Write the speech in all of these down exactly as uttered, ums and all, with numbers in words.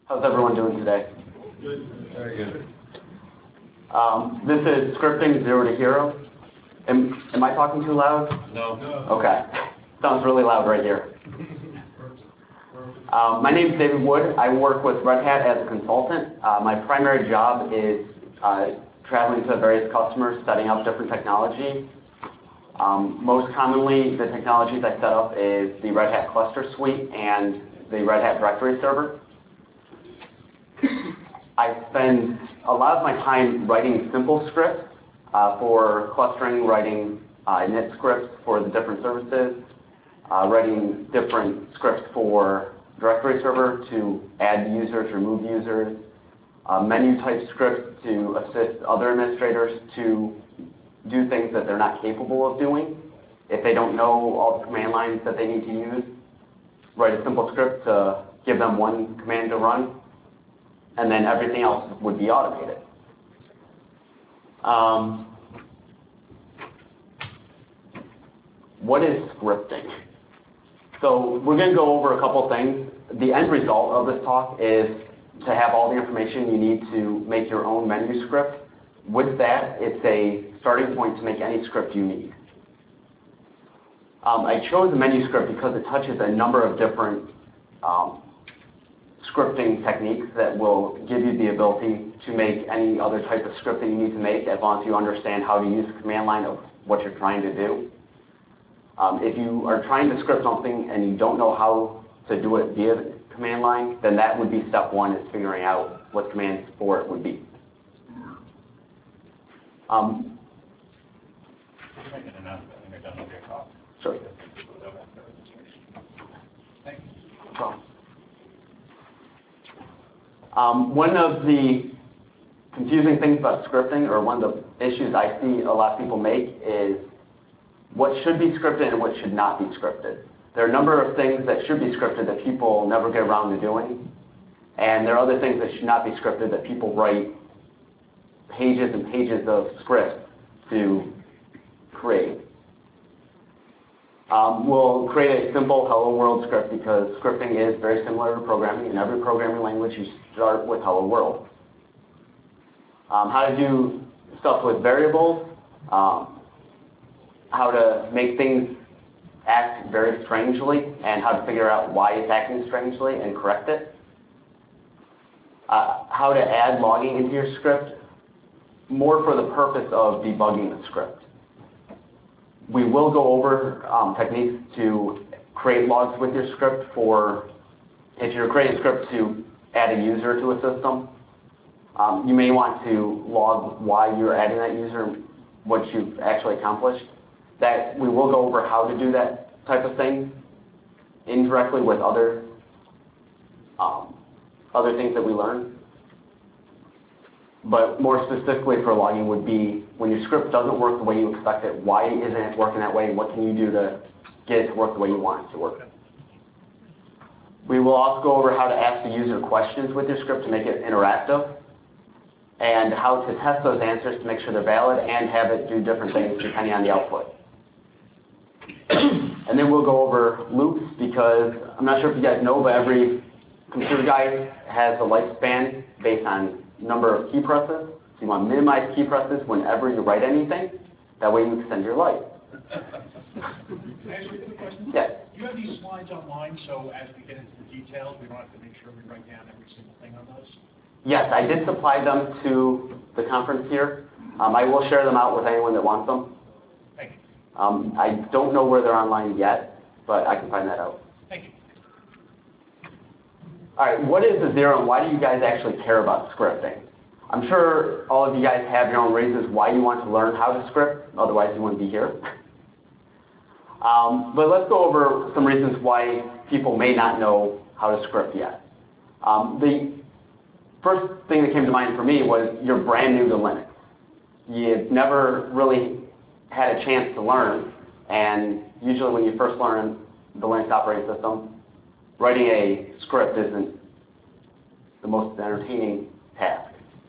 How's everyone doing today? Good. Very good. Um, this is Scripting Zero to Hero. Am, am I talking too loud? No. no. Okay. Sounds really loud right here. Um, my name is David Wood. I work with Red Hat as a consultant. Uh, my primary job is uh, traveling to various customers, setting up different technology. Um, most commonly, the technologies I set up is the Red Hat Cluster Suite and the Red Hat Directory Server. I spend a lot of my time writing simple scripts uh, for clustering, writing uh, init scripts for the different services, uh, writing different scripts for Directory Server to add users, remove users, uh, menu type scripts to assist other administrators to do things that they're not capable of doing. If they don't know all the command lines that they need to use, write a simple script to give them one command to run, and then everything else would be automated. Um, what is scripting? So we're going to go over a couple things. The end result of this talk is to have all the information you need to make your own menu script. With that, it's a starting point to make any script you need. Um, I chose the menu script because it touches a number of different um, scripting techniques that will give you the ability to make any other type of script that you need to make as long as you understand how to use the command line of what you're trying to do. Um, if you are trying to script something and you don't know how to do it via the command line, then that would be step one, is figuring out what commands for it would be. Um, sure. Um, one of the confusing things about scripting, or one of the issues I see a lot of people make, is what should be scripted and what should not be scripted. There are a number of things that should be scripted that people never get around to doing, and there are other things that should not be scripted that people write pages and pages of script to create. Um, we'll create a simple hello world script because scripting is very similar to programming. In every programming language, you start with hello world. Um, how to do stuff with variables, um, how to make things act very strangely, and how to figure out why it's acting strangely and correct it. Uh, how to add logging into your script, more for the purpose of debugging the script. We will go over um, techniques to create logs with your script for if you're creating a script to add a user to a system. Um, you may want to log why you're adding that user, what you've actually accomplished. That we will go over how to do that type of thing indirectly with other um, other things that we learn. But more specifically for logging would be when your script doesn't work the way you expect it, why isn't it working that way? What can you do to get it to work the way you want it to work? We will also go over how to ask the user questions with your script to make it interactive, and how to test those answers to make sure they're valid and have it do different things depending on the output. And then we'll go over loops because I'm not sure if you guys know, but every computer guy has a lifespan based on number of key presses. So you want to minimize key presses whenever you write anything. That way you extend your life. Can I ask you a quick question? Yes. You have these slides online, so as we get into the details, we don't have to make sure we write down every single thing on those? Yes, I did supply them to the conference here. Um, I will share them out with anyone that wants them. Thank you. Um, I don't know where they're online yet, but I can find that out. Thank you. All right, what is a zero and why do you guys actually care about scripting? I'm sure all of you guys have your own reasons why you want to learn how to script, otherwise you wouldn't be here. Um, but let's go over some reasons why people may not know how to script yet. Um, the first thing that came to mind for me was you're brand new to Linux. You've never really had a chance to learn, and usually when you first learn the Linux operating system, writing a script isn't the most entertaining task.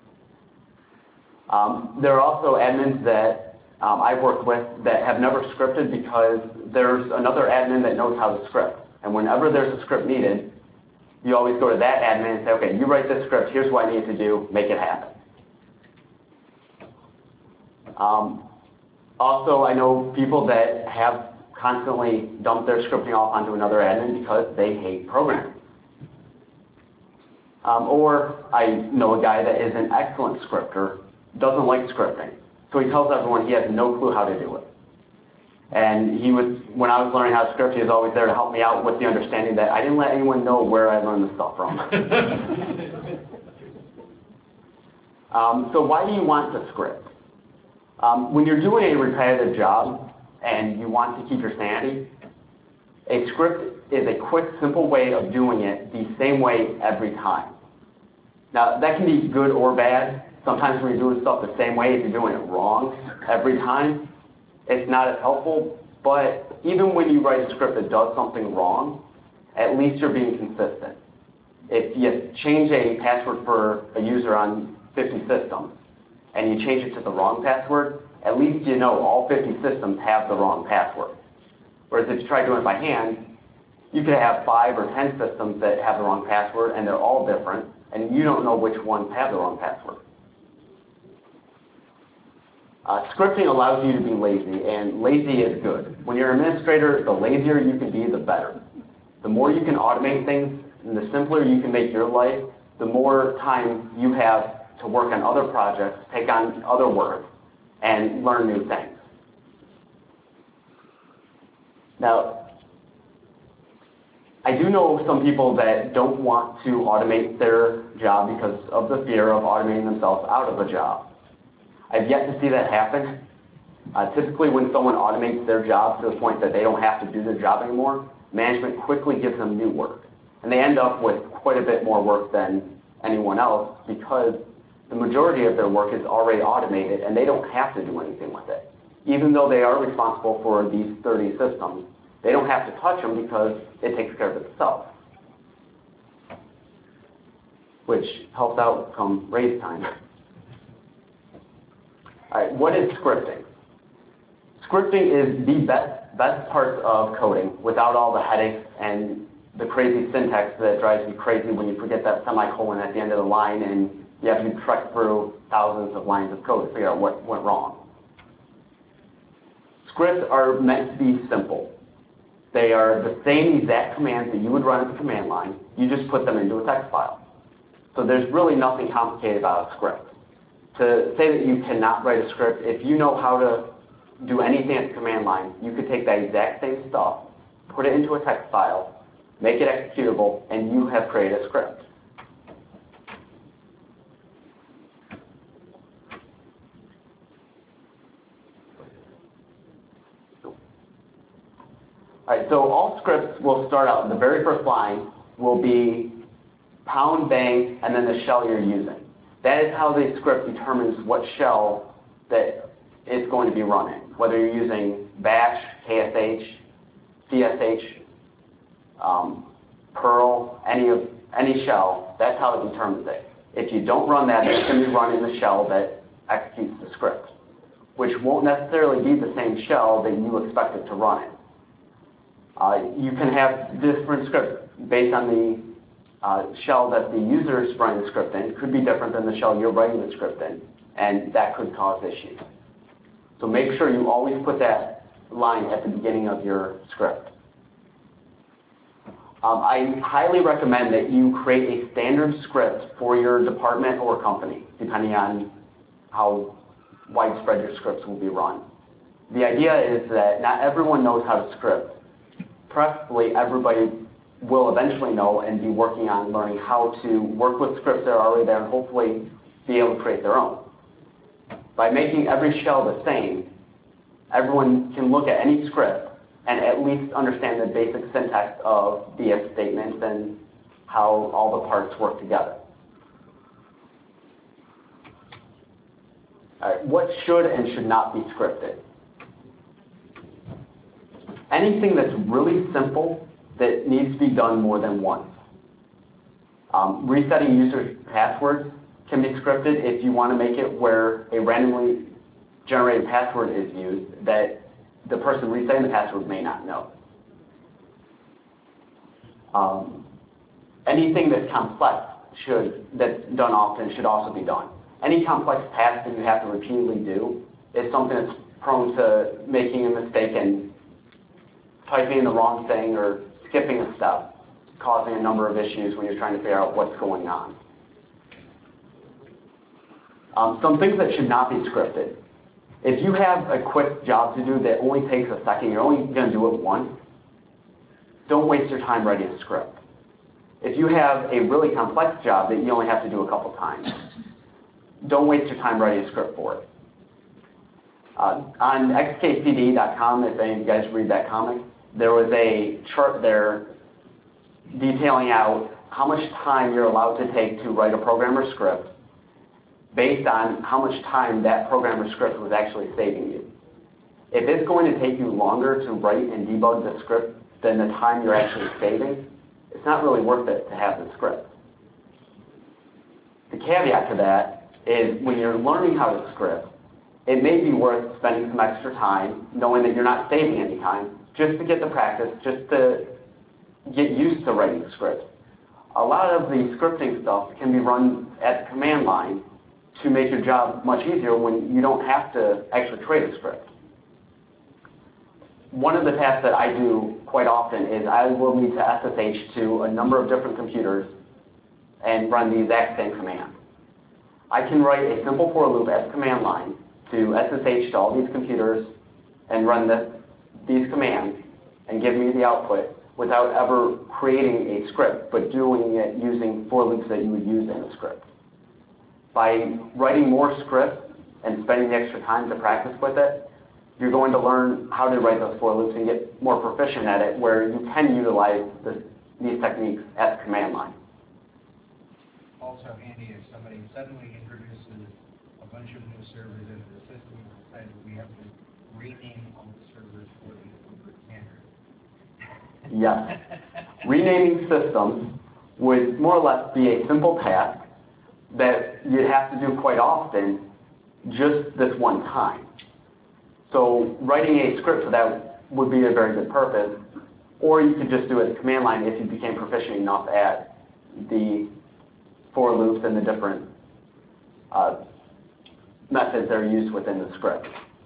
Um, there are also admins that um, I've worked with that have never scripted because there's another admin that knows how to script. And whenever there's a script needed, you always go to that admin and say, okay, you write this script, here's what I need to do, make it happen. Um, also, I know people that have constantly dumped their scripting off onto another admin because they hate programming. Um, or I know a guy that is an excellent scripter, doesn't like scripting. So he tells everyone he has no clue how to do it. And he was, when I was learning how to script, he was always there to help me out with the understanding that I didn't let anyone know where I learned the stuff from. um, so why do you want to script? Um, when you're doing a repetitive job and you want to keep your sanity, a script is a quick, simple way of doing it the same way every time. Now, that can be good or bad. Sometimes when you're doing stuff the same way, if you're doing it wrong every time, it's not as helpful. But even when you write a script that does something wrong, at least you're being consistent. If you change a password for a user on fifty systems, and you change it to the wrong password, at least you know all fifty systems have the wrong password. Whereas if you try doing it by hand, you could have five or ten systems that have the wrong password, and they're all different, and you don't know which ones have the wrong password. Uh, scripting allows you to be lazy, and lazy is good. When you're an administrator, the lazier you can be, the better. The more you can automate things, and the simpler you can make your life, the more time you have to work on other projects, take on other work, and learn new things. Now, I do know some people that don't want to automate their job because of the fear of automating themselves out of a job. I've yet to see that happen. Uh, typically, when someone automates their job to the point that they don't have to do their job anymore, management quickly gives them new work. And they end up with quite a bit more work than anyone else because the majority of their work is already automated and they don't have to do anything with it. Even though they are responsible for these thirty systems, they don't have to touch them because it takes care of itself, which helps out come raise time. All right, what is scripting? Scripting is the best, best part of coding without all the headaches and the crazy syntax that drives you crazy when you forget that semicolon at the end of the line and you have to trek through thousands of lines of code to figure out what went wrong. Scripts are meant to be simple. They are the same exact commands that you would run at the command line. You just put them into a text file. So there's really nothing complicated about a script. To say that you cannot write a script, if you know how to do anything at the command line, you could take that exact same stuff, put it into a text file, make it executable, and you have created a script. All right, so all scripts will start out, the very first line will be pound bang and then the shell you're using. That is how the script determines what shell that it's going to be running, whether you're using bash, K S H, C S H, um, Perl, any of any shell, that's how it determines it. If you don't run that, it's going to be running the shell that executes the script, which won't necessarily be the same shell that you expect it to run in. Uh, you can have different scripts based on the uh, shell that the user is running the script in. It could be different than the shell you're writing the script in, and that could cause issues. So make sure you always put that line at the beginning of your script. Um, I highly recommend that you create a standard script for your department or company, depending on how widespread your scripts will be run. The idea is that not everyone knows how to script. Preferably, everybody will eventually know and be working on learning how to work with scripts that are already there and hopefully be able to create their own. By making every shell the same, everyone can look at any script and at least understand the basic syntax of the if statements and how all the parts work together. All right, what should and should not be scripted? Anything that's really simple that needs to be done more than once. Um, resetting users' passwords can be scripted if you want to make it where a randomly generated password is used that the person resetting the password may not know. Um, anything that's complex should, that's done often should also be done. Any complex task that you have to repeatedly do is something that's prone to making a mistake and typing in the wrong thing or skipping a step, causing a number of issues when you're trying to figure out what's going on. Um, some things that should not be scripted. If you have a quick job to do that only takes a second, you're only going to do it once, don't waste your time writing a script. If you have a really complex job that you only have to do a couple times, don't waste your time writing a script for it. Uh, on X K C D dot com, if any of you guys read that comic, there was a chart there detailing out how much time you're allowed to take to write a program or script based on how much time that program or script was actually saving you. If it's going to take you longer to write and debug the script than the time you're actually saving, it's not really worth it to have the script. The caveat to that is when you're learning how to script, it may be worth spending some extra time knowing that you're not saving any time just to get the practice, just to get used to writing scripts. A lot of the scripting stuff can be run at the command line to make your job much easier when you don't have to actually create a script. One of the tasks that I do quite often is I will need to S S H to a number of different computers and run the exact same command. I can write a simple for loop at the command line to S S H to all these computers and run the, these commands and give me the output without ever creating a script, but doing it using for loops that you would use in a script. By writing more scripts and spending the extra time to practice with it, you're going to learn how to write those for loops and get more proficient at it, where you can utilize this, these techniques at the command line. Also handy if somebody suddenly introduces a bunch of new servers into the system and decides we have to rename all the servers for the corporate standard. Yes. Renaming systems would more or less be a simple task that you'd have to do quite often, just this one time. So writing a script for that would be a very good purpose, or you could just do it at the command line if you became proficient enough at the for loops and the different uh, methods that are used within the script.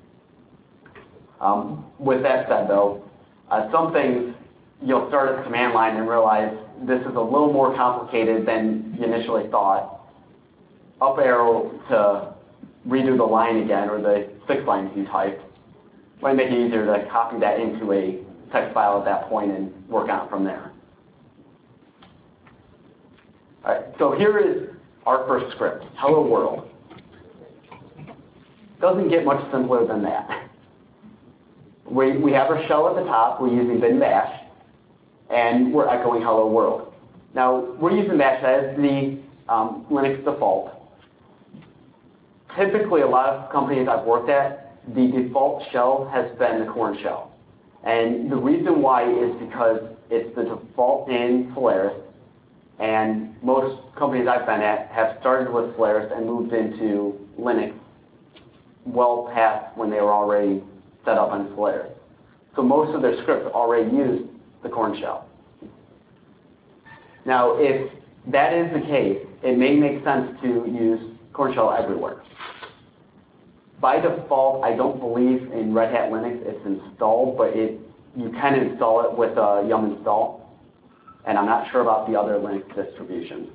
Um, with that said, though, uh, some things you'll start at the command line and realize this is a little more complicated than you initially thought. Up arrow to redo the line again, or the six lines you typed. Might make it easier to copy that into a text file at that point and work on it from there. All right, so here is our first script, hello world. Doesn't get much simpler than that. We, we have our shell at the top, we're using bin bash, and we're echoing hello world. Now, we're using bash as the um, Linux default. Typically, a lot of companies I've worked at, the default shell has been the Korn shell. And the reason why is because it's the default in Solaris, and most companies I've been at have started with Solaris and moved into Linux well past when they were already set up on Solaris. So most of their scripts already use the Korn shell. Now, if that is the case, it may make sense to use Korn shell everywhere. By default, I don't believe in Red Hat Linux it's installed, but it, you can install it with a yum install, and I'm not sure about the other Linux distributions.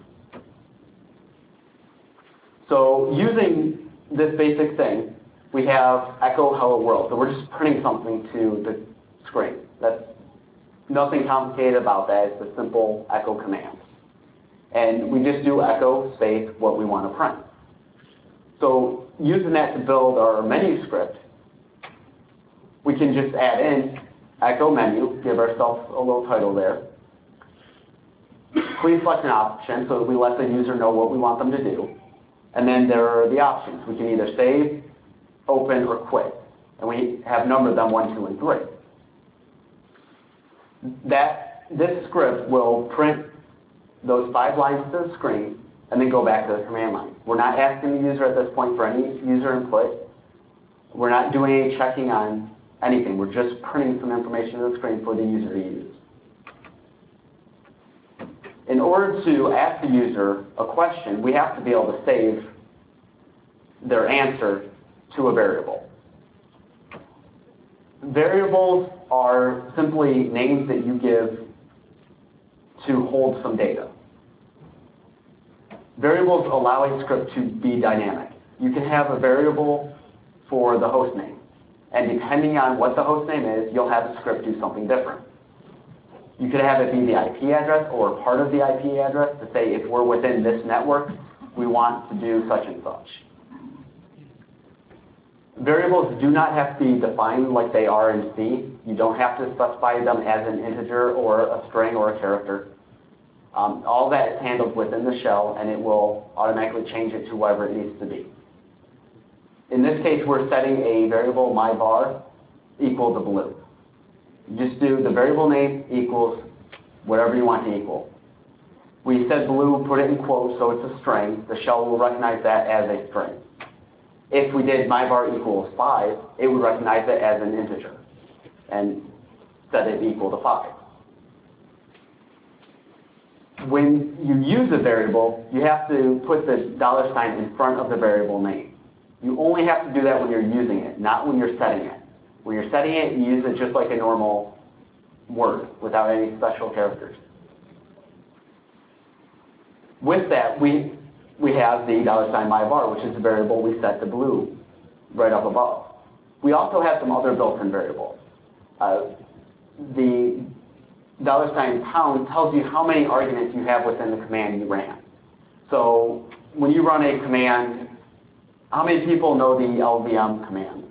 So using this basic thing, we have echo hello world. So we're just printing something to the screen. That's nothing complicated about that. It's a simple echo command. And we just do echo space what we want to print. So using that to build our menu script, we can just add in echo menu, give ourselves a little title there. Please select an option so that we let the user know what we want them to do. And then there are the options. We can either save, open, or quit. And we have numbered them one, two, and three. That, this script will print those five lines to the screen and then go back to the command line. We're not asking the user at this point for any user input. We're not doing any checking on anything. We're just printing some information to the screen for the user to use. In order to ask the user a question, we have to be able to save their answer to a variable. Variables are simply names that you give to hold some data. Variables allow a script to be dynamic. You can have a variable for the host name, and depending on what the host name is, you'll have a script do something different. You could have it be the I P address or part of the I P address to say if we're within this network, we want to do such and such. Variables do not have to be defined like they are in C. You don't have to specify them as an integer or a string or a character. Um, all that is handled within the shell, and it will automatically change it to whatever it needs to be. In this case, we're setting a variable myvar equal to blue. You just do the variable name equals whatever you want to equal. We said blue, put it in quotes, so it's a string. The shell will recognize that as a string. If we did myvar equals five, it would recognize it as an integer and set it equal to five. When you use a variable, you have to put the dollar sign in front of the variable name. You only have to do that when you're using it, not when you're setting it. When you're setting it, you use it just like a normal word without any special characters. With that, we, we have the dollar sign myvar, which is the variable we set to blue right up above. We also have some other built-in variables. Uh, the dollar sign pound tells you how many arguments you have within the command you ran. So when you run a command, how many people know the L V M command?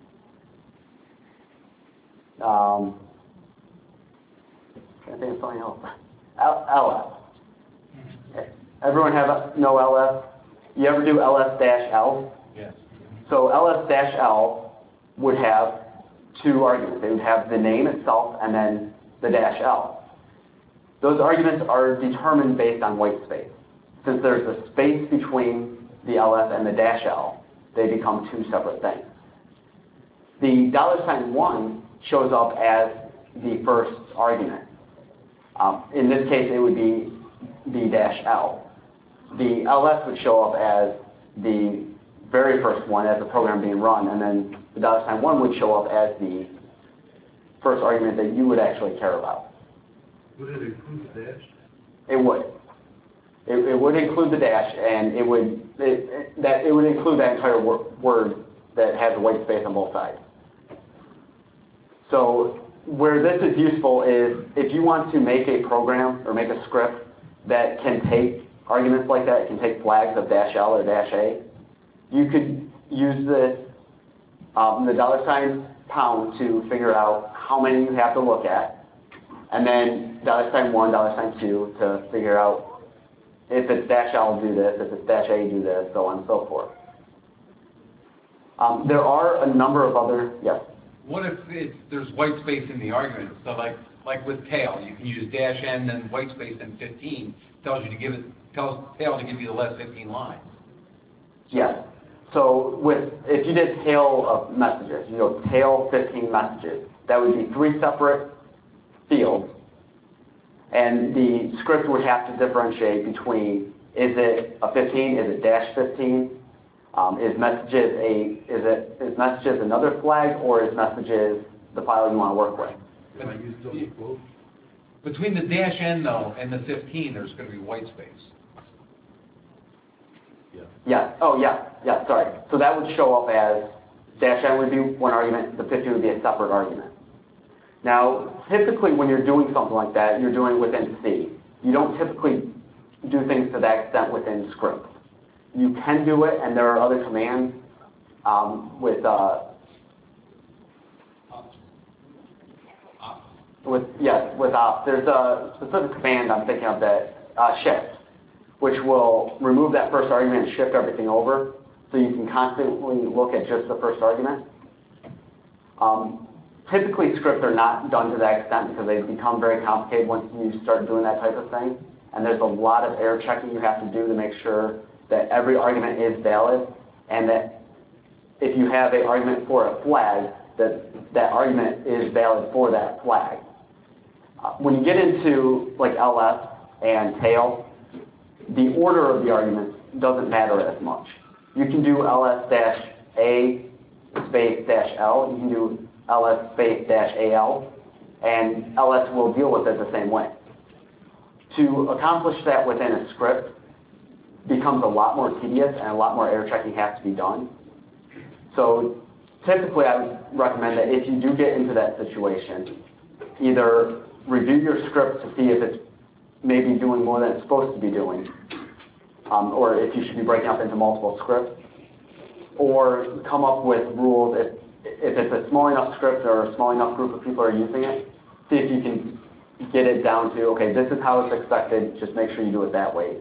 Um, I think it's something else. L F. Everyone have no L F? You ever do L S dash L? Yes. So L S dash L would have two arguments. It would have the name itself and then the dash L. Those arguments are determined based on white space. Since there's a space between the L S and the dash L, they become two separate things. The dollar sign one shows up as the first argument. Um, in this case, it would be the dash L. The L S would show up as the very first one as the program being run, and then the dollar sign one would show up as the first argument that you would actually care about. Would it include the dash? It would. It, it would include the dash, and it would it, it, that it would include that entire wor word that has a white space on both sides. So where this is useful is if you want to make a program or make a script that can take arguments like that, it can take flags of dash L or dash A, you could use this, um, the dollar sign pound to figure out how many you have to look at, and then dollar sign one, dollar sign two to figure out if it's dash L, do this, if it's dash A, do this, so on and so forth. Um, there are a number of other, yes? What if it's, there's white space in the argument? So like like with tail, you can use dash n and white space and fifteen tells you to give it tells tail to give you the last fifteen lines. Yes. So with if you did tail of messages, you know, tail fifteen messages, that would be three separate fields, and the script would have to differentiate between is it a fifteen, is it dash fifteen, um, is messages a is it is messages another flag, or is messages the file you want to work with? Can I use double quotes? Between the dash n though and the fifteen, there's going to be white space. Yeah. Yeah. Oh, yeah. Yeah. Sorry. So that would show up as dash n would be one argument. The fifteen would be a separate argument. Now, typically when you're doing something like that, you're doing it within C. You don't typically do things to that extent within script. You can do it, and there are other commands um, with uh, with yes with ops. There's a specific command I'm thinking of that uh, shift, which will remove that first argument and shift everything over, so you can constantly look at just the first argument. Um, typically, scripts are not done to that extent because they become very complicated once you start doing that type of thing. And there's a lot of error checking you have to do to make sure that every argument is valid, and that if you have an argument for a flag, that that argument is valid for that flag. Uh, when you get into like L S and tail, the order of the arguments doesn't matter as much. You can do ls dash a space dash l, you can do ls space dash al, and ls will deal with it the same way. To accomplish that within a script becomes a lot more tedious and a lot more error checking has to be done. So typically I would recommend that if you do get into that situation, either review your script to see if it's maybe doing more than it's supposed to be doing, um, or if you should be breaking up into multiple scripts, or come up with rules if, if it's a small enough script or a small enough group of people are using it, see if you can get it down to, okay, this is how it's expected, just make sure you do it that way.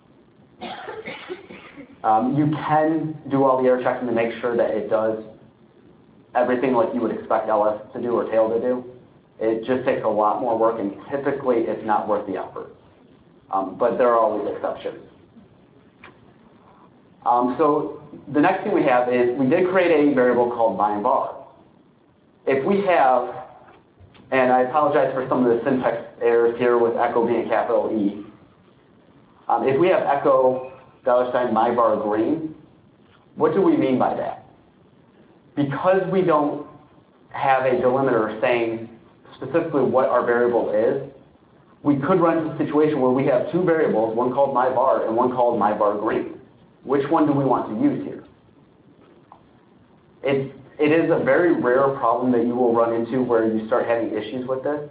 Um, you can do all the error checking to make sure that it does everything like you would expect L S to do or tail to do. It just takes a lot more work, and typically it's not worth the effort. Um, but there are always exceptions. Um, so the next thing we have is we did create a variable called myvar. If we have, and I apologize for some of the syntax errors here with echo being a capital E. Um, if we have echo dollar sign myvar green, what do we mean by that? Because we don't have a delimiter saying specifically what our variable is, we could run into a situation where we have two variables, one called myvar and one called myvar green. Which one do we want to use here? It, it is a very rare problem that you will run into where you start having issues with this.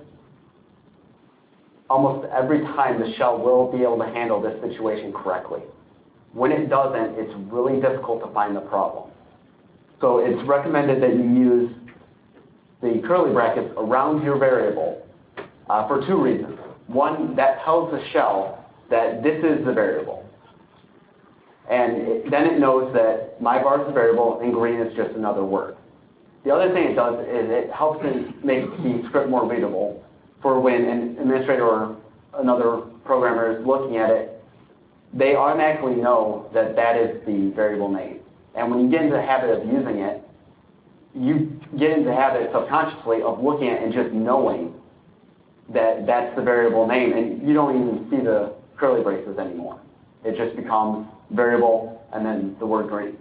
Almost every time the shell will be able to handle this situation correctly. When it doesn't, it's really difficult to find the problem. So it's recommended that you use the curly brackets around your variable uh, for two reasons. One, that tells the shell that this is the variable. And it, then it knows that myvar is the variable and green is just another word. The other thing it does is it helps it make the script more readable for when an administrator or another programmer is looking at it, they automatically know that that is the variable name. And when you get into the habit of using it, you get into the habit subconsciously of looking at it and just knowing that that's the variable name, and you don't even see the curly braces anymore. It just becomes variable and then the word green.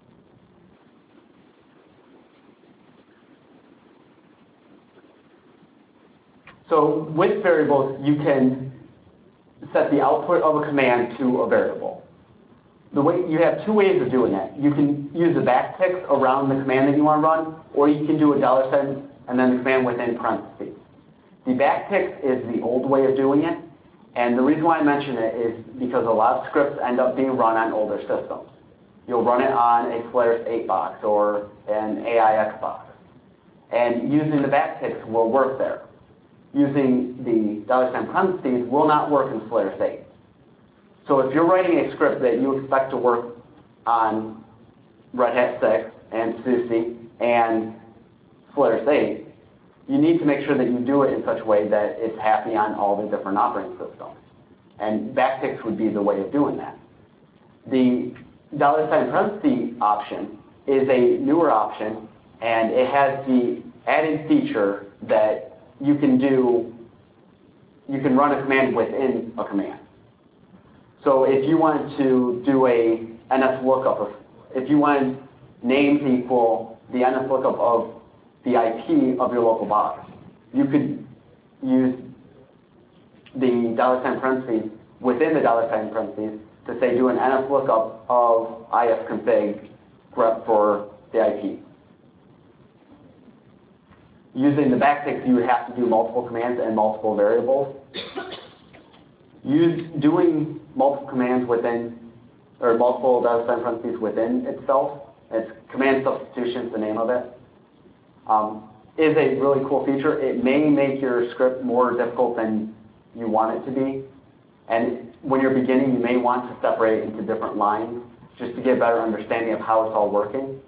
So with variables, you can set the output of a command to a variable. The way, you have two ways of doing that. You can use the backticks around the command that you want to run, or you can do a dollar sign and then the command within parentheses. The backticks is the old way of doing it, and the reason why I mention it is because a lot of scripts end up being run on older systems. You'll run it on a Solaris eight box or an A I X box, and using the backticks will work there. Using the dollar sign parentheses will not work in Solaris eight. So if you're writing a script that you expect to work on Red Hat six and SUSE and Solaris eight, you need to make sure that you do it in such a way that it's happy on all the different operating systems. And backticks would be the way of doing that. The dollar sign parentheses option is a newer option, and it has the added feature that you can do, you can run a command within a command. So if you wanted to do a N S lookup, if you wanted name to equal the N S lookup of the I P of your local box, you could use the dollar sign parentheses within the dollar sign parentheses to say do an N S lookup of ifconfig grep for the I P. Using the backticks, you would have to do multiple commands and multiple variables. Use, doing multiple commands within, or multiple dollar sign parentheses within itself, it's command substitution is the name of it, um, is a really cool feature. It may make your script more difficult than you want it to be. And when you're beginning, you may want to separate it into different lines just to get a better understanding of how it's all working.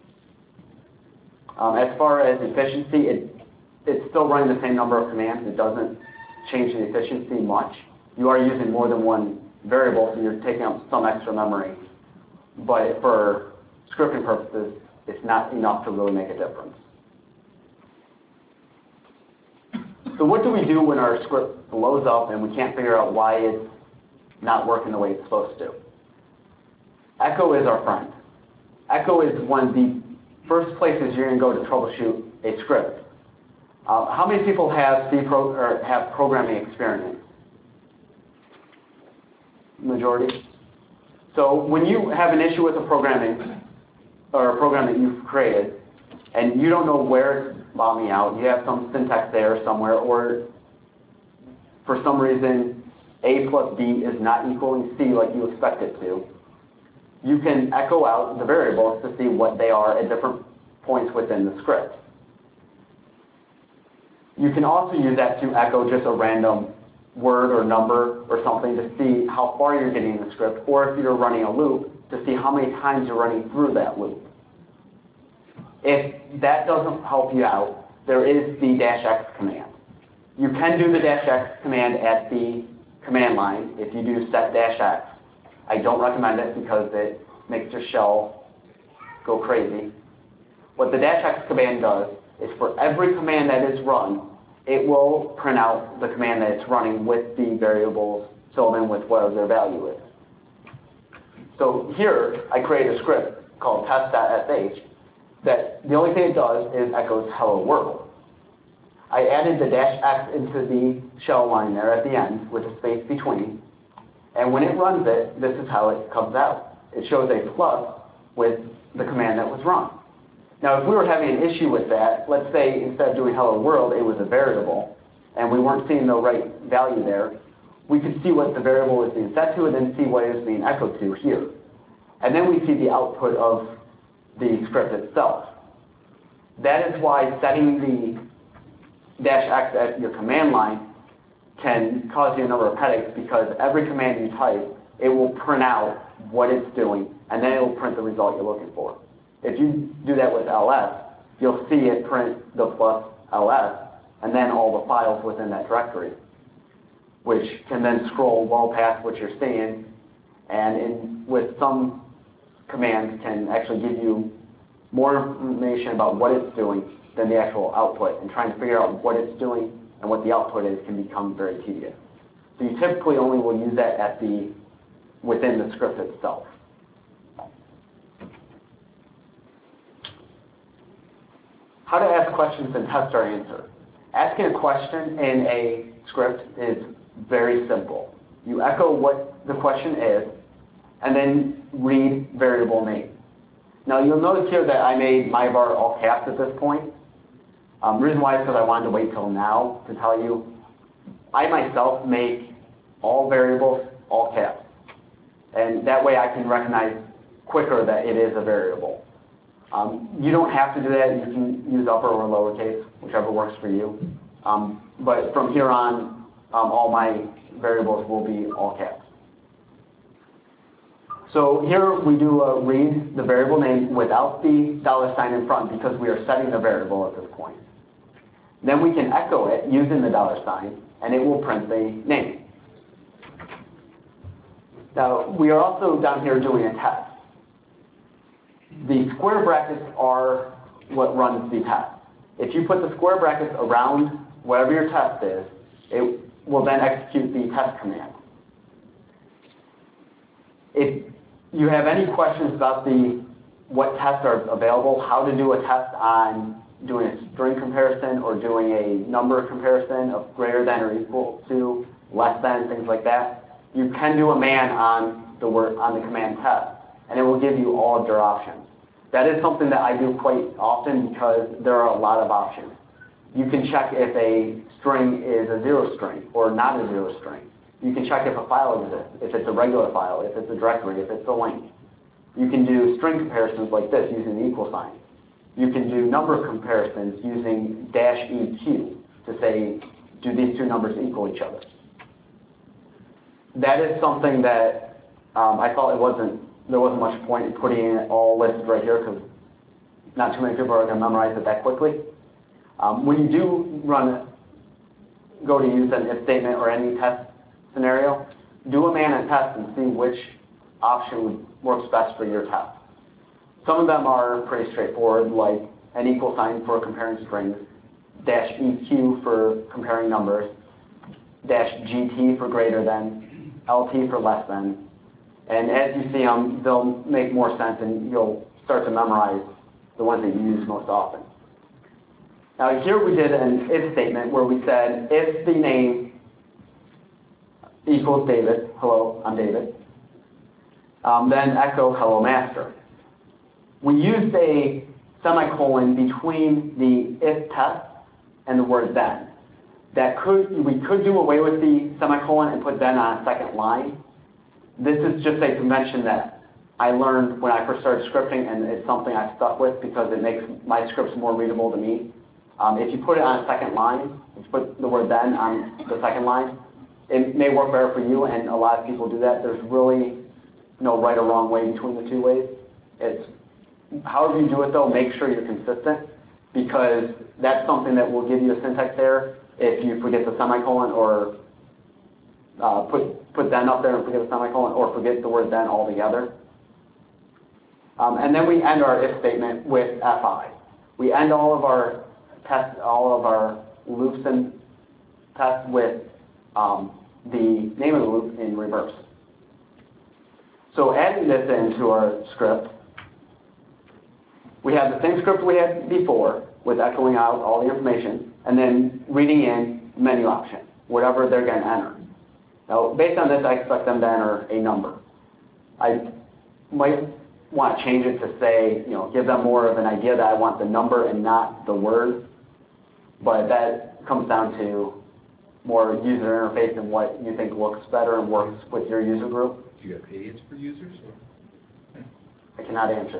Um, as far as efficiency, it, it's still running the same number of commands. It doesn't change the efficiency much. You are using more than one variable, so you're taking up some extra memory. But for scripting purposes, it's not enough to really make a difference. So what do we do when our script blows up and we can't figure out why it's not working the way it's supposed to? Echo is our friend. Echo is one of the first places you're going to go to troubleshoot a script. Uh, how many people have C pro or have programming experience? Majority. So when you have an issue with a programming or a program that you've created, and you don't know where it's bombing out, you have some syntax there somewhere, or for some reason A plus B is not equaling C like you expect it to, you can echo out the variables to see what they are at different points within the script. You can also use that to echo just a random word or number or something to see how far you're getting in the script, or if you're running a loop, to see how many times you're running through that loop. If that doesn't help you out, there is the dash X command. You can do the dash X command at the command line if you do set dash X. I don't recommend it because it makes your shell go crazy. What the dash X command does is for every command that is run, it will print out the command that it's running with the variables filled in with whatever their value is. So here, I create a script called test.sh that the only thing it does is echoes hello world. I added the dash X into the shell line there at the end with a space between, and when it runs it, this is how it comes out. It shows a plus with the command that was run. Now, if we were having an issue with that, let's say instead of doing hello world, it was a variable, and we weren't seeing the right value there, we could see what the variable was being set to and then see what it was being echoed to here. And then we see the output of the script itself. That is why setting the dash X at your command line can cause you a number of headaches, because every command you type, it will print out what it's doing, and then it will print the result you're looking for. If you do that with L S, you'll see it print the plus L S, and then all the files within that directory, which can then scroll well past what you're seeing, and in, with some commands can actually give you more information about what it's doing than the actual output, and trying to figure out what it's doing and what the output is can become very tedious. So you typically only will use that at the, within the script itself. How to ask questions and test our answer. Asking a question in a script is very simple. You echo what the question is, and then read variable name. Now you'll notice here that I made myvar all caps at this point. Um, the reason why is because I wanted to wait till now to tell you. I myself make all variables all caps, and that way I can recognize quicker that it is a variable. Um, you don't have to do that. You can use upper or lowercase, whichever works for you. Um, but from here on, um, all my variables will be all caps. So here we do uh, read the variable name without the dollar sign in front, because we are setting the variable at this point. Then we can echo it using the dollar sign, and it will print the name. Now, we are also down here doing a test. The square brackets are what runs the test. If you put the square brackets around whatever your test is, it will then execute the test command. If you have any questions about the what tests are available, how to do a test on doing a string comparison or doing a number comparison of greater than or equal to, less than, things like that, you can do a man on the word on the command test, and it will give you all of your options. That is something that I do quite often because there are a lot of options. You can check if a string is a zero string or not a zero string. You can check if a file exists, if it's a regular file, if it's a directory, if it's a link. You can do string comparisons like this using the equal sign. You can do number comparisons using dash E Q to say, do these two numbers equal each other? That is something that um, I thought it wasn't, there wasn't much point in putting it all listed right here because not too many people are going to memorize it that quickly. Um, when you do run, go to use an if statement or any test scenario, do a man and test and see which option works best for your test. Some of them are pretty straightforward, like an equal sign for comparing strings. dash E Q for comparing numbers, dash G T for greater than, L T for less than. And as you see them, they'll make more sense and you'll start to memorize the ones that you use most often. Now here we did an if statement where we said if the name equals David, hello, I'm David, um, then echo hello master. We used a semicolon between the if test and the word then. That could, we could do away with the semicolon and put then on a second line. This is just a convention that I learned when I first started scripting, and it's something I've stuck with because it makes my scripts more readable to me. Um, if you put it on a second line, if you put the word then on the second line, it may work better for you, and a lot of people do that. There's really no right or wrong way between the two ways. It's however you do it, though, make sure you're consistent, because that's something that will give you a syntax error if you forget the semicolon or uh, put, put then up there and forget the semicolon, or forget the word then altogether. Um, and then we end our if statement with F I. We end all of our tests, all of our loops and tests with um, the name of the loop in reverse. So adding this into our script, we have the same script we had before with echoing out all the information and then reading in menu option, whatever they're going to enter. Now, based on this, I expect them to enter a number. I might want to change it to say, you know, give them more of an idea that I want the number and not the word, but that comes down to more user interface and what you think looks better and works with your user group. Do you have aids for users? Or? I cannot answer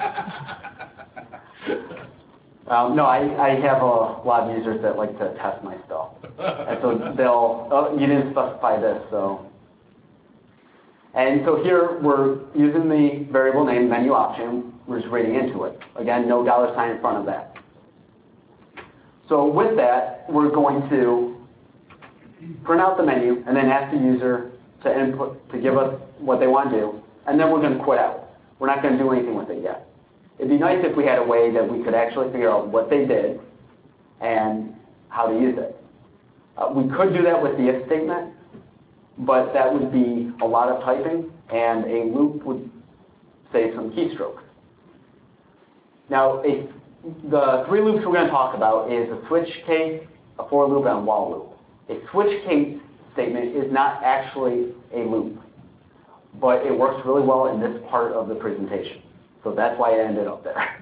that. Um, no, I, I have a lot of users that like to test my stuff. And so they'll, oh, you didn't specify this, so. And so here we're using the variable name menu option. We're just reading into it. Again, no dollar sign in front of that. So with that, we're going to print out the menu and then ask the user to input, to give us what they want to do, and then we're going to quit out. We're not going to do anything with it yet. It'd be nice if we had a way that we could actually figure out what they did and how to use it. Uh, we could do that with the if statement, but that would be a lot of typing, and a loop would save some keystrokes. Now, a, the three loops we're going to talk about is a switch case, a for loop, and a while loop. A switch case statement is not actually a loop, but it works really well in this part of the presentation. So that's why it ended up there.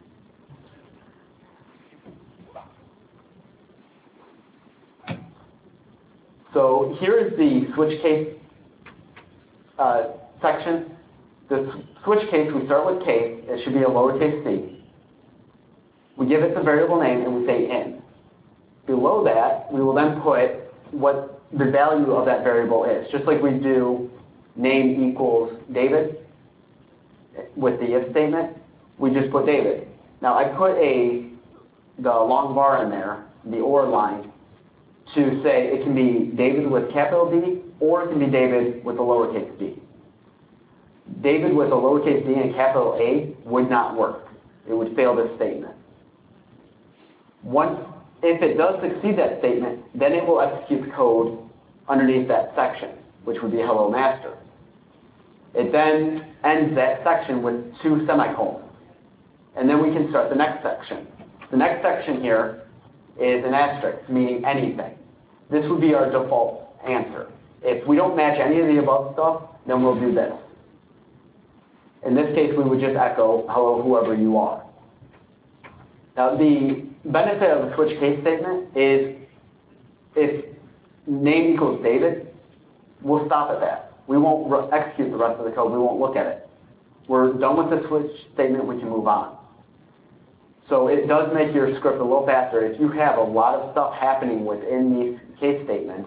So here is the switch case uh, section. The switch case, we start with case. It should be a lowercase c. We give it the variable name, and we say in. Below that, we will then put what the value of that variable is, just like we do name equals David. With the if statement, we just put David. Now I put a the long bar in there, the or line, to say it can be David with capital D, or it can be David with a lowercase d. David with a lowercase d and a capital A would not work. It would fail this statement. Once, if it does succeed that statement, then it will execute the code underneath that section, which would be hello master. It then ends that section with two semicolons. And then we can start the next section. The next section here is an asterisk, meaning anything. This would be our default answer. If we don't match any of the above stuff, then we'll do this. In this case, we would just echo, hello, whoever you are. Now, the benefit of a switch case statement is if name equals David, we'll stop at that. We won't execute the rest of the code. We won't look at it. We're done with the switch statement. We can move on. So it does make your script a little faster. If you have a lot of stuff happening within these case statements,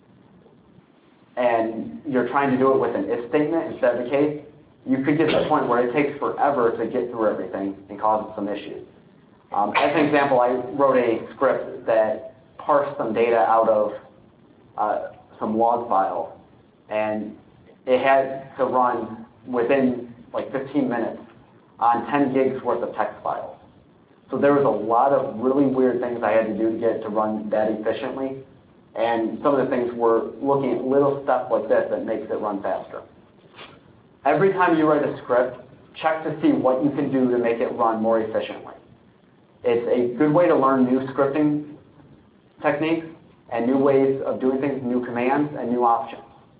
and you're trying to do it with an if statement instead of a case, you could get to the point where it takes forever to get through everything and causes some issues. Um, as an example, I wrote a script that parsed some data out of uh, some log files, and it had to run within like fifteen minutes on ten gigs worth of text files. So there was a lot of really weird things I had to do to get it to run that efficiently. And some of the things were looking at little stuff like this that makes it run faster. Every time you write a script, check to see what you can do to make it run more efficiently. It's a good way to learn new scripting techniques and new ways of doing things, new commands, and new options.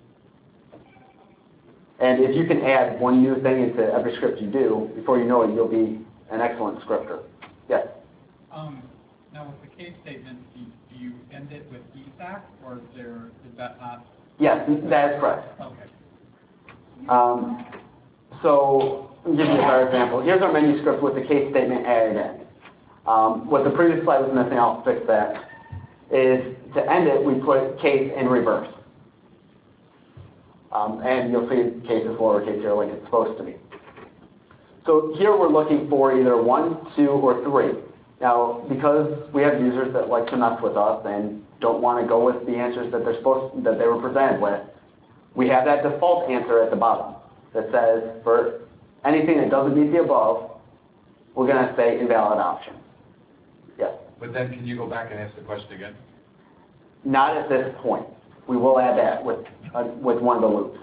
And if you can add one new thing into every script you do, before you know it, you'll be an excellent scripter. Yes? Um, now with the case statement, do you, do you end it with E S A C, or is there, is that not? Yes, that is correct. Okay. Um, so, let me give you a better example. Here's our menu script with the case statement added in. Um, what the previous slide was missing, I'll fix that, is to end it, we put case in reverse. Um, and you'll see case is lowercase here like it's supposed to be. So here we're looking for either one, two, or three. Now, because we have users that like to mess with us and don't want to go with the answers that they're supposed that they were presented with, we have that default answer at the bottom that says for anything that doesn't meet the above, we're going to say invalid option. Yes? But then can you go back and ask the question again? Not at this point. We will add that with, uh, with one of the loops.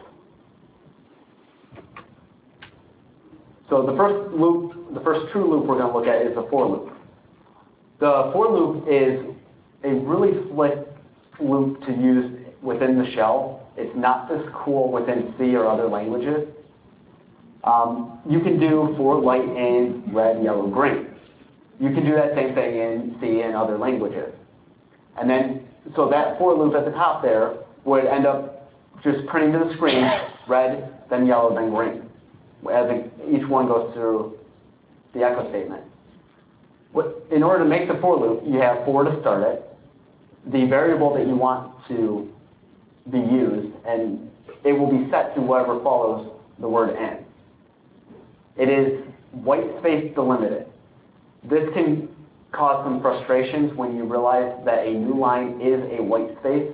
So the first loop, the first true loop we're going to look at is the for loop. The for loop is a really slick loop to use within the shell. It's not this cool within C or other languages. Um, you can do for light in red, yellow, green. You can do that same thing in C and other languages. And then, so that for loop at the top there would end up just printing to the screen red, then yellow, then green, as each one goes through the echo statement. What, in order to make the for loop, you have for to start it, the variable that you want to be used, and it will be set to whatever follows the word in. It is white space delimited. This can cause some frustrations when you realize that a new line is a white space.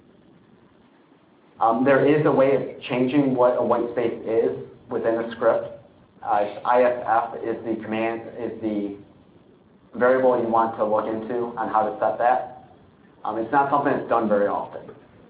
Um, there is a way of changing what a white space is within a script. Uh, I F F is the command, is the variable you want to look into on how to set that. Um, it's not something that's done very often.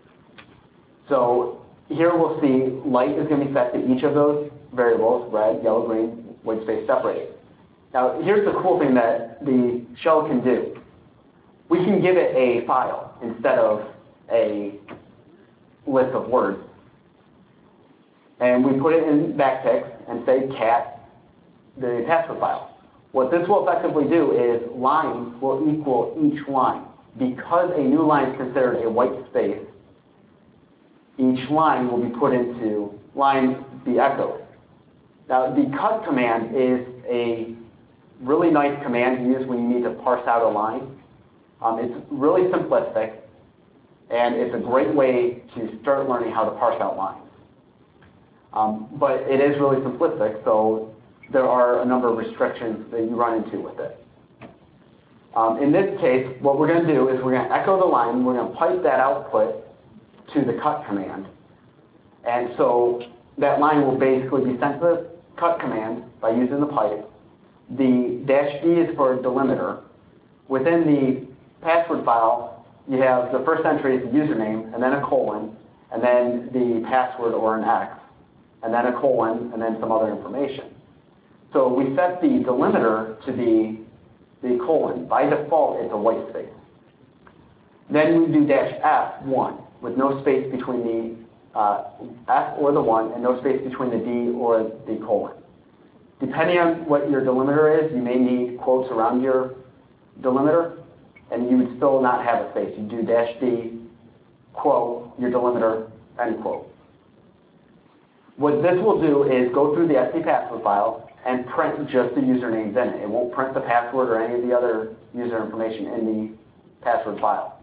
So here we'll see light is going to be set to each of those variables, red, yellow, green, white space separated. Now here's the cool thing that the shell can do. We can give it a file instead of a list of words. And we put it in backticks and say cat, the password file. What this will effectively do is lines will equal each line. Because a new line is considered a white space, each line will be put into line be echoed. Now the cut command is a really nice command to use when you need to parse out a line. Um, it's really simplistic, and it's a great way to start learning how to parse out lines. Um, but it is really simplistic, so there are a number of restrictions that you run into with it. Um, in this case, what we're going to do is we're going to echo the line, we're going to pipe that output to the cut command. And so that line will basically be sent to the cut command by using the pipe. The dash D is for delimiter. Within the password file, you have the first entry is the username, and then a colon, and then the password or an X, and then a colon, and then some other information. So we set the delimiter to be the colon. By default, it's a white space. Then we do dash F one with no space between the uh, F or the one and no space between the D or the colon. Depending on what your delimiter is, you may need quotes around your delimiter, and you would still not have a space. You do dash D, quote, your delimiter, end quote. What this will do is go through the S D password file and print just the usernames in it. It won't print the password or any of the other user information in the password file.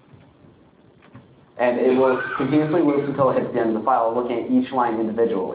And it will continuously loop until it hits the end of the file, looking at each line individually.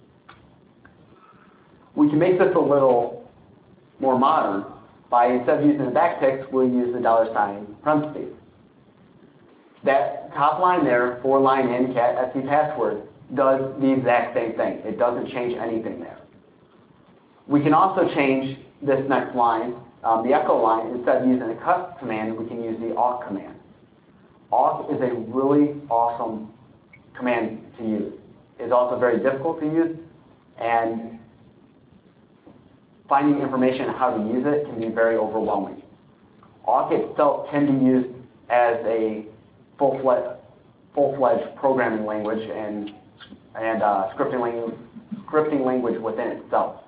We can make this a little more modern by, instead of using the backticks, we'll use the dollar sign parentheses. That top line there, for line in cat S D password, does the exact same thing. It doesn't change anything there. We can also change this next line um, the echo line, instead of using the cut command, we can use the awk command. Awk is a really awesome command to use. It's also very difficult to use, and finding information on how to use it can be very overwhelming. Awk itself can be used as a full-fledged full-fledged programming language and, and uh, scripting, language, scripting language within itself.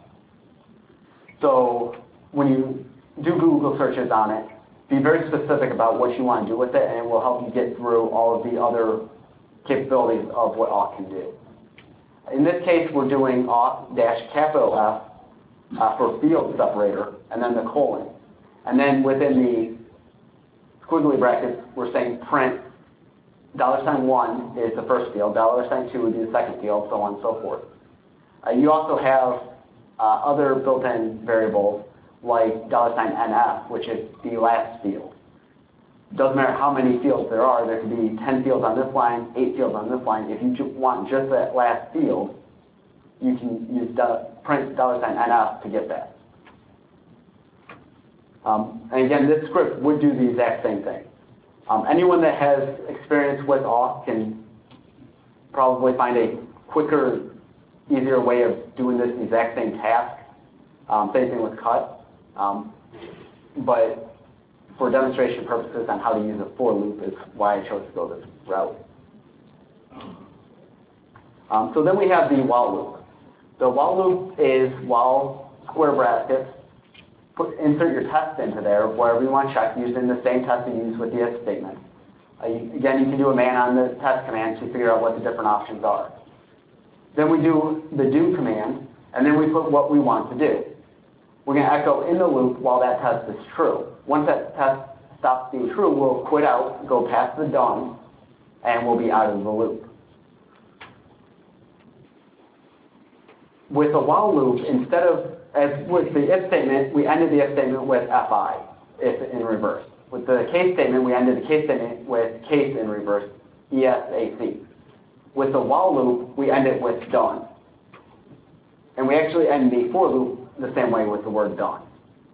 So when you do Google searches on it, be very specific about what you want to do with it, and it will help you get through all of the other capabilities of what awk can do. In this case, we're doing awk dash capital F uh, for field separator, and then the colon. And then within the squiggly brackets, we're saying print dollar sign one is the first field, dollar sign two would be the second field, so on and so forth. Uh, you also have uh, other built-in variables like dollar sign N F, which is the last field. Doesn't matter how many fields there are, there could be ten fields on this line, eight fields on this line. If you ju want just that last field, you can use do print dollar sign N F to get that. Um, and again, this script would do the exact same thing. Um, anyone that has experience with awk can probably find a quicker, easier way of doing this exact same task. Um, same thing with cut. Um, but for demonstration purposes on how to use a for loop is why I chose to go this route. Um, so then we have the while loop. The while loop is while square brackets. Put, insert your test into there, wherever you want to check, using the same test you use with the if statement. Uh, you, again, you can do a man on the test command to figure out what the different options are. Then we do the do command, and then we put what we want to do. We're going to echo in the loop while that test is true. Once that test stops being true, we'll quit out, go past the done, and we'll be out of the loop. With a while loop, instead of as with the if statement, we ended the if statement with fi, if in reverse. With the case statement, we ended the case statement with case in reverse, esac. With the while loop, we end it with done. And we actually end the for loop the same way with the word done.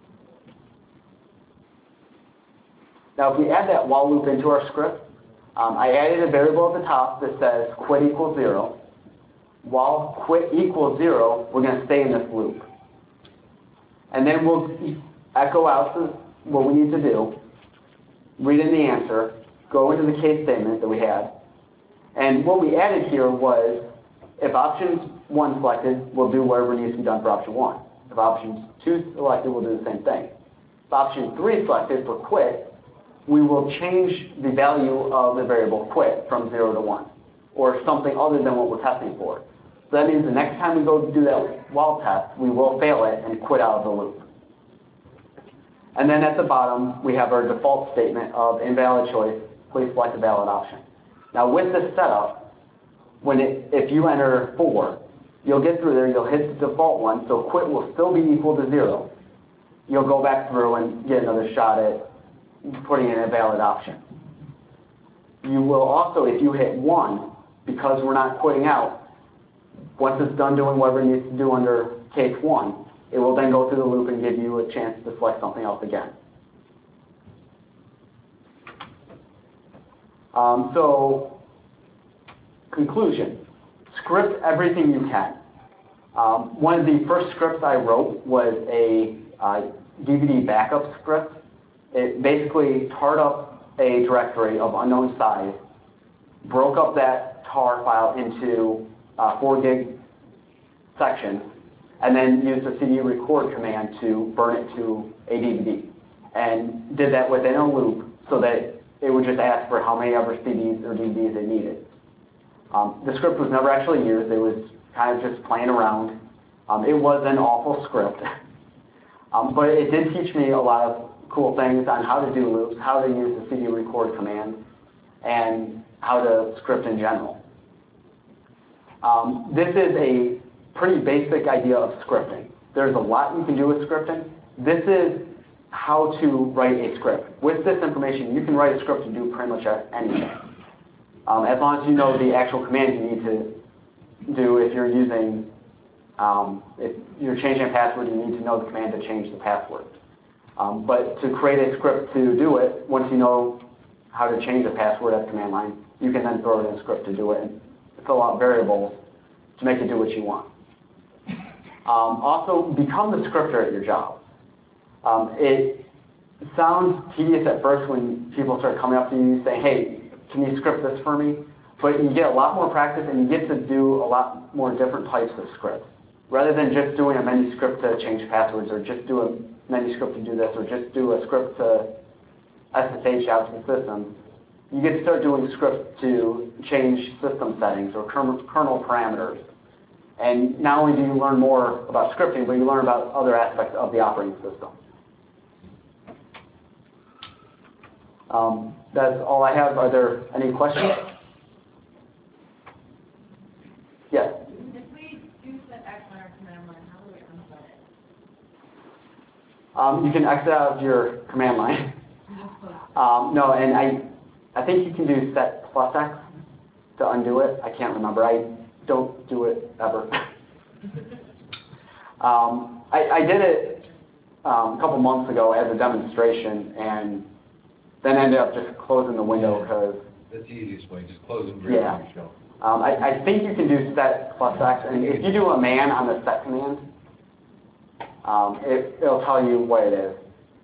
Now, if we add that while loop into our script, um, I added a variable at the top that says quit equals zero. While quit equals zero, we're going to stay in this loop. And then we'll echo out the, what we need to do, read in the answer, go into the case statement that we had. And what we added here was, if option one selected, we'll do whatever needs to be done for option one. If option two selected, we'll do the same thing. If option three selected for quit, we will change the value of the variable quit from zero to one, or something other than what we're testing for. So that means the next time we go to do that while test, we will fail it and quit out of the loop. And then at the bottom, we have our default statement of invalid choice, please select a valid option. Now with this setup, when it, if you enter four, you'll get through there, you'll hit the default one, so quit will still be equal to zero. You'll go back through and get another shot at putting in a valid option. You will also, if you hit one, because we're not quitting out, once it's done doing whatever it needs to do under case one, it will then go through the loop and give you a chance to select something else again. Um, so, conclusion, script everything you can. Um, one of the first scripts I wrote was a uh, D V D backup script. It basically tarred up a directory of unknown size, broke up that tar file into uh, four gig sections, and then used the C D record command to burn it to a D V D. And did that within a loop so that it would just ask for how many other C Ds or D V Ds it needed. Um, the script was never actually used. It was kind of just playing around. Um, it was an awful script. um, but it did teach me a lot of cool things on how to do loops, how to use the C D record command, and how to script in general. Um, this is a pretty basic idea of scripting. There's a lot you can do with scripting. This is how to write a script. With this information, you can write a script to do pretty much anything. Um, as long as you know the actual command you need to do if you're using, um, if you're changing a password, you need to know the command to change the password. Um, but to create a script to do it, once you know how to change a password at the command line, you can then throw it in a script to do it and fill out variables to make it do what you want. Um, also, become the scripter at your job. Um, it sounds tedious at first when people start coming up to you saying, hey, can you script this for me? But you get a lot more practice and you get to do a lot more different types of scripts. Rather than just doing a menu script to change passwords, or just do a menu script to do this, or just do a script to S S H out to the system, you get to start doing scripts to change system settings or kernel parameters. And not only do you learn more about scripting, but you learn about other aspects of the operating system. Um, that's all I have. Are there any questions? Yes? If we do set X on our command line, how do we unset it? Um, you can exit out of your command line. Um, no, and I, I think you can do set plus X to undo it. I can't remember. I don't do it ever. um, I, I did it um, a couple months ago as a demonstration, and then ended up just closing the window because. That's the easiest way, just close and Yeah. your shell. Um, I, I think you can do set plus X, and if you do a man on the set command, um, it, it'll tell you what it is.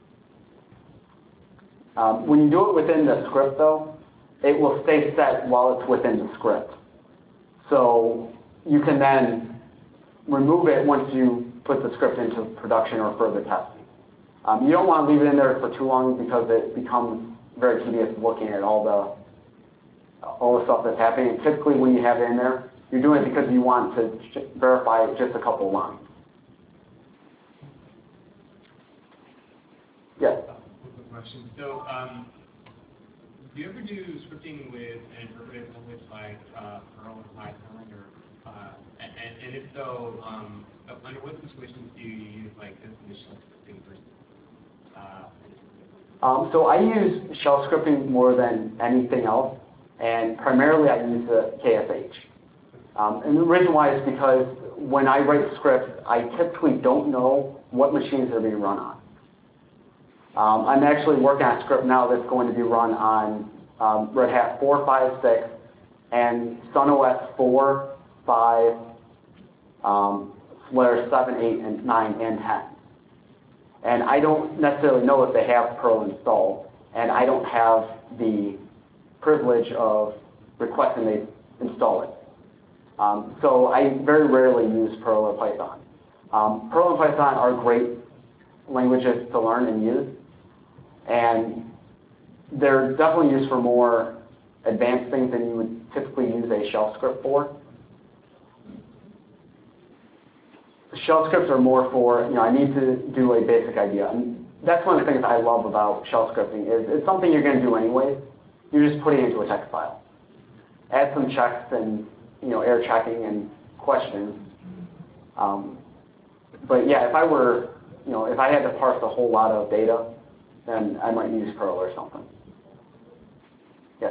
Um, when you do it within the script, though, it will stay set while it's within the script. So you can then remove it once you put the script into production or further testing. Um, you don't want to leave it in there for too long because it becomes very tedious looking at all the all the stuff that's happening. And typically when you have it in there, you're doing it because you want to verify just a couple lines. Yes? Quick question. So, um, do you ever do scripting with an interpretive language like uh, Perl or Python, or uh, and, and if so, um, under what situations do you use like this initial scripting versus? Uh, um, so I use shell scripting more than anything else, and primarily I use the K S H. Um, and the reason why is because when I write scripts, I typically don't know what machines they're being run on. Um, I'm actually working on a script now that's going to be run on um, Red Hat four, five, six, and SunOS four, five, um, Solaris seven, eight, and nine, and ten. And I don't necessarily know if they have Perl installed, and I don't have the privilege of requesting they install it. Um, so I very rarely use Perl or Python. Um, Perl and Python are great languages to learn and use, and they're definitely used for more advanced things than you would typically use a shell script for. Shell scripts are more for, you know, I need to do a basic idea. And that's one of the things I love about shell scripting is it's something you're going to do anyway. You're just putting it into a text file. Add some checks and, you know, error checking and questions. Um, but yeah, if I were, you know, if I had to parse a whole lot of data, then I might use Perl or something. Yes?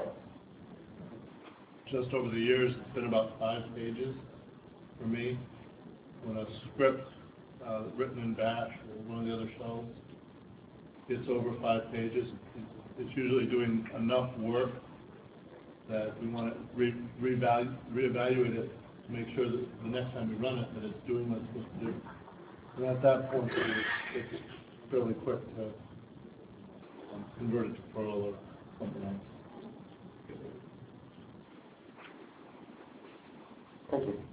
Just over the years, it's been about five pages for me. When a script uh, written in Bash or one of the other shells gets over five pages, it's usually doing enough work that we want to re reevaluate, reevaluate it to make sure that the next time we run it, that it's doing what it's supposed to do. And at that point, it's, it's fairly quick to um, convert it to Perl or something else. Thank you.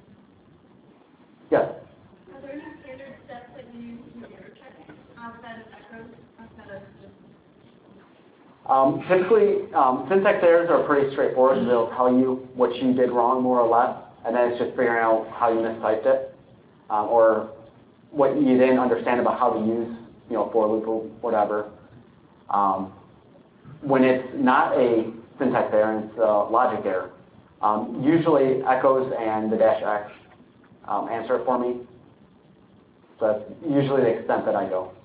Yes? Are there any standard steps that you use in error checking outside of echoes, outside of just... Um, typically, um, syntax errors are pretty straightforward. They'll tell you what you did wrong, more or less, and then it's just figuring out how you mistyped it, um, or what you didn't understand about how to use, you know, for loop or whatever. Um, when it's not a syntax error, it's a logic error. Um, usually, echoes and the dash X um, answer it for me. So that's usually the extent that I go.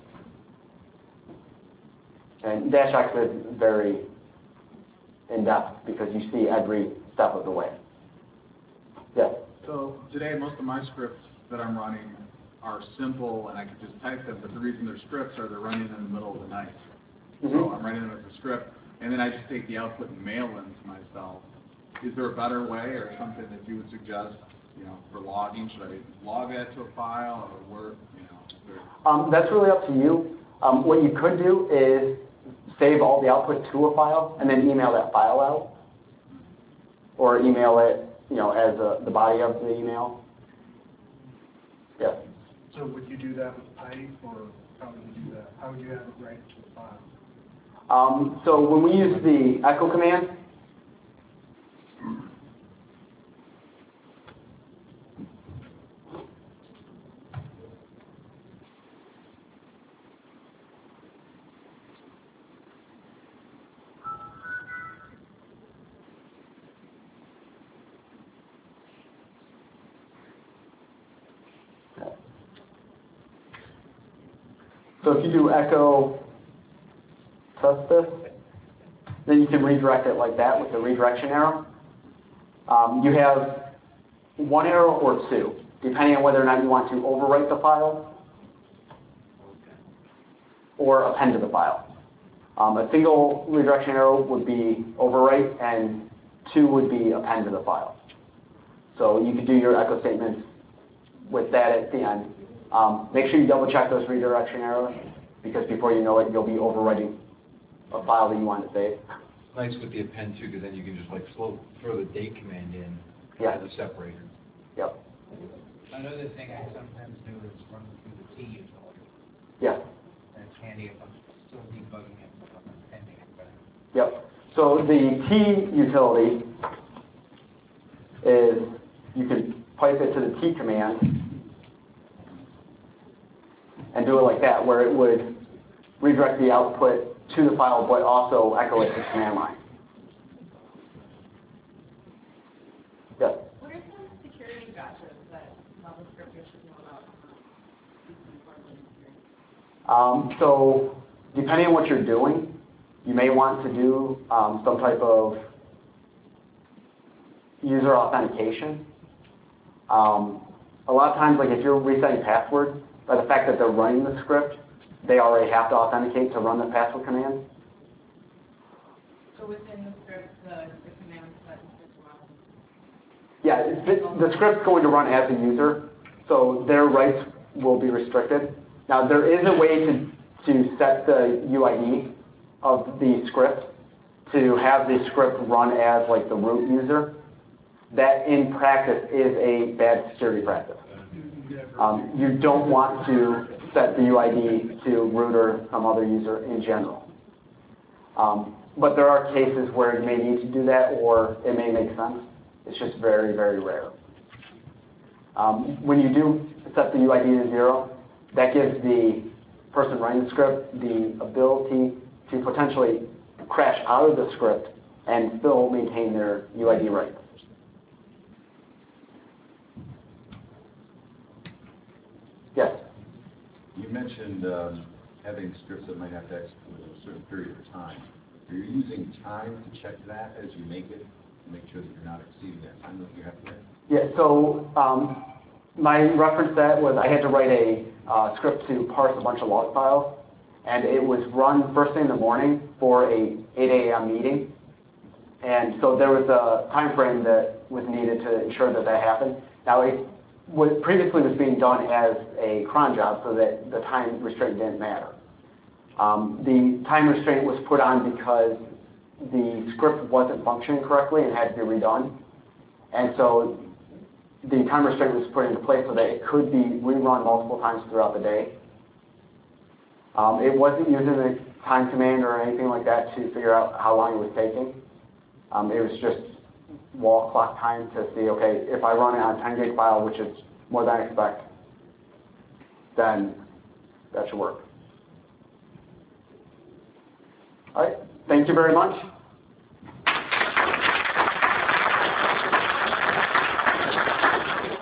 And dash X is very in-depth because you see every step of the way. Yes? So today, most of my scripts that I'm running are simple and I could just type them, but the reason they're scripts are they're running in the middle of the night. Mm-hmm. So I'm writing them as a script, and then I just take the output and mail them to myself. Is there a better way or something that you would suggest, you know, for logging? Should I log that to a file or word, you know? Is there... Um, that's really up to you. Um, what you could do is save all the output to a file and then email that file out, or email it, you know, as a, the body of the email. Yeah. So would you do that with pipe, or how would you do that? How would you have it write to a file? Um, so when we use the echo command, so if you do echo test this, then you can redirect it like that with the redirection arrow. Um, you have one arrow or two, depending on whether or not you want to overwrite the file or append to the file. Um, a single redirection arrow would be overwrite, and two would be append to the file. So you could do your echo statements with that at the end. Um, make sure you double check those redirection arrows, because before you know it, you'll be overwriting a file that you want to save. Nice with the append too, because then you can just like slow, throw the date command in Yeah. as a separator. Yep. Another thing I sometimes do is run through the T utility. Yeah. That's handy if I'm still debugging it, but I'm appending it. But Yep. So the T utility is, you can pipe it to the T command and do it like that, where it would redirect the output to the file, but also echo it to the command line. Yes? What are some security gotchas that JavaScript should know about? Um, so depending on what you're doing, you may want to do um, some type of user authentication. Um, a lot of times, like if you're resetting passwords, by the fact that they're running the script, they already have to authenticate to run the password command. So within the script, the, the command set is run. Yeah, the, the script's going to run as a user, so their rights will be restricted. Now, there is a way to, to set the U I D of the script to have the script run as like the root user. That, in practice, is a bad security practice. Um, you don't want to set the U I D to root or some other user in general. Um, but there are cases where you may need to do that, or it may make sense. It's just very, very rare. Um, when you do set the U I D to zero, that gives the person running the script the ability to potentially crash out of the script and still maintain their U I D rights. Yes? You mentioned um, having scripts that might have to execute in a certain period of time. Are you using time to check that as you make it to make sure that you're not exceeding that time that you have to? Yeah, so um, my reference to that was I had to write a uh, script to parse a bunch of log files, and it was run first thing in the morning for a eight A M meeting. And so there was a time frame that was needed to ensure that that happened. Now, it what previously was being done as a cron job, so that the time restraint didn't matter. Um, the time restraint was put on because the script wasn't functioning correctly and had to be redone. And so the time restraint was put into place so that it could be rerun multiple times throughout the day. Um, it wasn't using the time command or anything like that to figure out how long it was taking. Um, it was just wall clock time to see, okay, if I run it on a ten gig file, which is more than I expect, then that should work. All right, thank you very much.